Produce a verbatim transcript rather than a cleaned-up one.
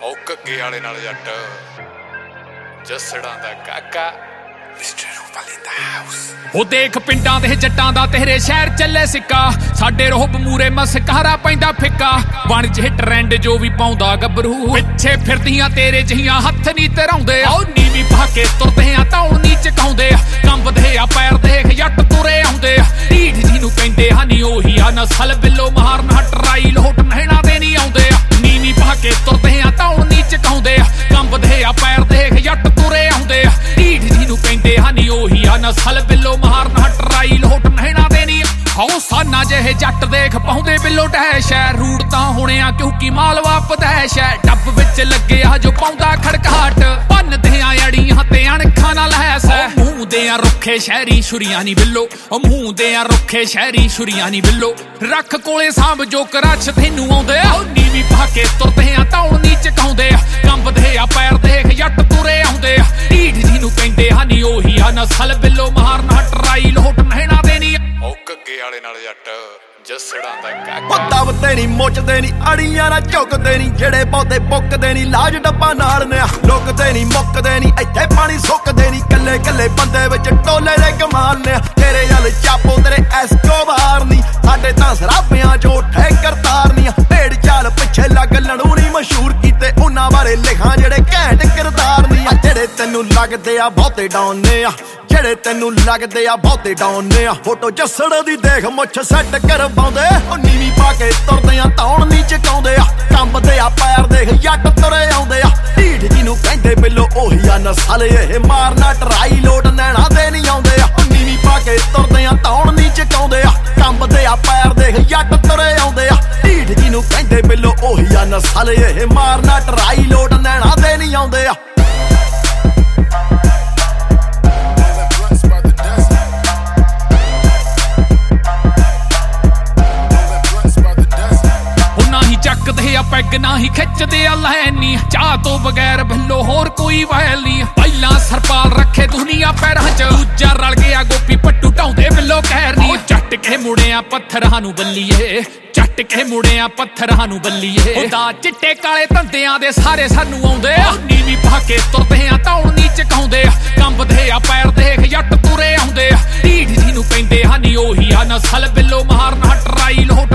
ਉਹ ਘੱਗੇ ਵਾਲੇ ਨਾਲ ਜੱਟ ਜੱਸੜਾਂ ਦਾ ਕਾਕਾ ਮਿਸਟਰ ਰੂਪਲ ਇਨ ਦਾ ਹਾਊਸ। ਉਹ ਦੇਖ ਪਿੰਡਾਂ ਦੇ ਜੱਟਾਂ ਦਾ ਤੇਰੇ ਸ਼ਹਿਰ ਚੱਲੇ ਸਿੱਕਾ, ਸਾਡੇ ਰੋਹਬ ਮੂਰੇ ਮਸਕਾਰਾ ਪੈਂਦਾ ਫਿੱਕਾ। ਬਣ ਜੇ ਟਰੈਂਡ ਜੋ ਵੀ ਪਾਉਂਦਾ ਗੱਭਰੂ, ਪਿੱਛੇ ਫਿਰਦੀਆਂ ਤੇਰੇ ਜਿਹੀਆਂ ਹੱਥ ਨੀ ਧਰਾਉਂਦੇ। ਉਹ ਨੀਵੀਂ ਪਾ ਕੇ ਤੁਰਦੇ ਆ ਧੌਣ ਨੀ ਚਕਾਉਂਦੇ, ਕੰਬਦੇ ਆ ਪੈਰ ਦੇਖ ਜੱਟ ਤੁਰੇ ਆਉਂਦੇ। ਢੀਠ ਜੀ ਨੂੰ ਕਹਿੰਦੇ ਹਨੀ ਉਹੀ ਆ ਨਸਲ ਬਿੱਲੋ ਮਾਰਨ ਹਟਰਾਈ ਲੋਟ ਨਹਿਣਾ ਦੇ ਨੀ ਆਉਂਦੇ। ਨੀਵੀਂ ਪਾ ਕੇ ਤੁਰਦੇ ਆ ਧੌਣ ਨੀ ਚਕਾਉਂਦੇ, ਕੰਬਦੇ ਆ ਪੈਰ ਦੇਖ ਜੱਟ ਤੁਰੇ ਆਉਂਦੇ। ਢੀਠ ਜੀ ਨੂੰ ਕਹਿੰਦੇ ਹਨੀ ਉਹੀ ਆ ਨਸਲ ਬਿੱਲੋ ਮਾਰਨ ਹਟਰਾਈ ਲੋਟ ਨਹਿਣਾ ਦੇ ਨੀ। ਹਉ ਸਾਨਾ ਜਿਹੇ ਜੱਟ ਦੇਖ ਪਾਉਂਦੇ ਬਿੱਲੋ ਡੈਸ਼ ਐ, ਰੂੜ ਤਾਂ ਹੋਣਿਆ ਕਿਉਂਕਿ ਮਾਲਵਾ ਪਦੈਸ਼ ਐ। ਡੱਬ ਵਿੱਚ ਲੱਗਿਆ ਜੋ ਪਾਉਂਦਾ ਖੜਕਾਟ, ਭੰਨਦੇ ਆ ਅੜੀਆਂ ਤੇ ਅਣਖਾਂ ਨਾਲ ਹੈਸ ਐ। ਮੂੰਹ ਦੇ ਆ ਰੁੱਖੇ ਸ਼ਹਿਰੀ ਛੁਰੀਆਂ ਨੀ ਬਿੱਲੋ, ਉਹ ਮੂੰਹ ਦੇ ਆ ਰੁੱਖੇ ਸ਼ਹਿਰੀ ਛੁਰੀਆਂ ਨੀ ਬਿੱਲੋ। ਰੱਖ ਕੋਲੇ ਸਾਂਭ ਜੋ ਕਰਛ ਤੈਨੂੰ ਆਉਂਦੇ, ਉਹ ਨੀਵੀਂ ਪਾ ਕੇ ਤੁਰਦੇ ਆ ਧੌਣ ਨੀ ਚਕਾਉਂਦੇ, ਕੰਬਦੇ ਆ ਪੈਰ ਦੇਖ ਜੱਟ ਤੁਰੇ ਆਉਂਦੇ। ਢੀਠ ਜੀ ਨੂੰ ਕਹਿੰਦੇ ਹਨੀ ਉਹੀ ਆ ਨਸਲ ਬਿੱਲੋ ਮਾਰਨ ਹਟਰਾਈ ਲੋਟ ਨਹਿਣਾ ਦੇ ਨੀ। ਉਹ ਘੱਗੇ ਵਾਲੇ ਨਾਲ ਜੱਟ ਜੱਸੜਾਂ ਦਾ ਕਾਕਾ। ਉਹ ਦਬਦੇ ਨੀ ਮੁੱਚਦੇ ਨੀ ਅੜੀਆਂ ਨਾ ਝੁਕਦੇ ਨੀ, ਜਿਹੜੇ ਬਹੁਤੇ ਬੁੱਕਦੇ ਨੀ ਲਾਜ ਡੱਬਾ ਨਾਲ ਨੇ। ਲੁਕਦੇ ਨੀ ਮੁੱਕਦੇ ਨੀ ਇੱਥੇ ਪਾਣੀ ਸੁੱਕਦੇ ਨੀ, ਕੱਲੇ ਕੱਲੇ ਬੰਦੇ ਵਿੱਚ ਟੋਲੇ ਦੇ ਕਮਾਲ ਨੇ। ਤੇਰੇ ਵੱਲ ਚਾਪੋ ਤੇਰੇ ਐਸਕੋਬਾਰ ਨੀ, ਸਾਡੇ ਤਾਂ ਸਰਾਬਿਆਂ ਚੋਂ ਠੇ ਕਰਤਾਰ ਨੀ। ਭੇੜ ਚਾਲ ਪਿੱਛੇ ਲੱਗ ਲੜੂ ਨੀ ਮਸ਼ਹੂਰ ਕੀਤੇ, ਉਹਨਾਂ ਬਾਰੇ ਲਿਖਾਂ ਜਿਹੜੇ ਘੈਂਟ ਕਿਰਦਾਰ ਨੀ। ਜਿਹੜੇ ਤੈਨੂੰ ਲੱਗਦੇ ਆ ਬਹੁਤੇ ਡਾਉਨੇ ਆ, ਜਿਹੜੇ ਤੈਨੂੰ ਲੱਗਦੇ ਆ ਬਹੁਤੇ ਡਾਉਨੇ ਆ। ਫੋਟੋ ਜੱਸੜ ਦੀ ਦੇਖ ਮੁੱਛ ਸੈੱਟ ਕਰਵਾਉਂਦੇ, ਉਹ ਨੀਵੀਂ ਪਾ ਕੇ ਤੁਰਦੇ ਆ ਧੌਣ ਨੀ ਚਕਾਉਂਦੇ ਆ। ਕੰਬਦੇ ਆ ਪੈਰ ਦੇਖ ਜੱਟ ਤੁਰੇ ਆਉਂਦੇ ਆ। ਢੀਠ ਜੀ ਨੂੰ ਕਹਿੰਦੇ ਬਿੱਲੋ ਉਹੀ ਆ ਨਸਲ ਇਹ ਮਾਰਨਾ ਟਰਾਈ ਲੋਟ ਨੈਣਾ ਦੇ ਨੀ ਆਉਂਦੇ ਆ। ਉਹ ਨੀਵੀਂ ਪਾ ਕੇ ਤੁਰਦੇ ਆ ਧੌਣ ਨੀ ਚਕਾਉਂਦੇ ਆ, ਕੰਬਦੇ ਆ ਪੈਰ ਦੇਖ ਜੱਟ ਤੁਰੇ ਆਉਂਦੇ ਆ। ਢੀਠ ਜੀ ਨੂੰ ਕਹਿੰਦੇ ਬਿੱਲੋ ਉਹੀ ਆ ਨਸਲ ਇਹ ਮਾਰਨਾ ਟਰਾਈ ਲੋਟ ਨੈਣਾ ਦੇ ਨੀ ਆਉਂਦੇ ਆ। ਚੱਕਦੇ ਆ ਪੈਗ ਨਾ ਹੀ ਖਿੱਚਦੇ ਆ ਲੈਨੀ, ਚਾਹ ਤੋਂ ਬਗੈਰ ਬਿੱਲੋ ਹੋਰ ਕੋਈ ਵੈਲ ਨੀ। ਪਹਿਲਾਂ ਸਰਪਾਲ ਰੱਖੇ ਦੁਨੀਆ ਪੈਰਾਂ ਚ, ਦੂਜਾ ਰਲ ਗਿਆ ਗੋਪੀ ਪੱਟੂ ਢਾਉਂਦੇ ਬਿੱਲੋ ਕਹਿਰ ਨੀ। ਚੱਟ ਕੇ ਮੁੜਿਆ ਪੱਥਰਾਂ ਨੂੰ ਬੱਲੀਏ, ਚੱਟ ਕੇ ਮੁੜਿਆ ਪੱਥਰਾਂ ਨੂੰ ਬੱਲੀਏ। ਉਹਦਾ ਚਿੱਟੇ ਕਾਲੇ ਧੰਦਿਆਂ ਦੇ ਸਾਰੇ ਸਾਨੂੰ ਆਉਂਦੇ ਆ। ਨੀਵੀਂ ਪਾ ਕੇ ਤੁਰਦੇ ਆ ਧੌਣ ਨੀ ਚਕਾਉਂਦੇ, ਕੰਬਦੇ ਆ ਪੈਰ ਦੇਖ ਜੱਟ ਤੁਰੇ ਆਉਂਦੇ। ਢੀਠ ਜੀ ਨੂੰ ਕਹਿੰਦੇ ਹਨੀ ਉਹੀ ਆ ਨਸਲ ਬਿੱਲੋ ਮਾਰਨ ਹਟਰਾਈ ਲੋਟ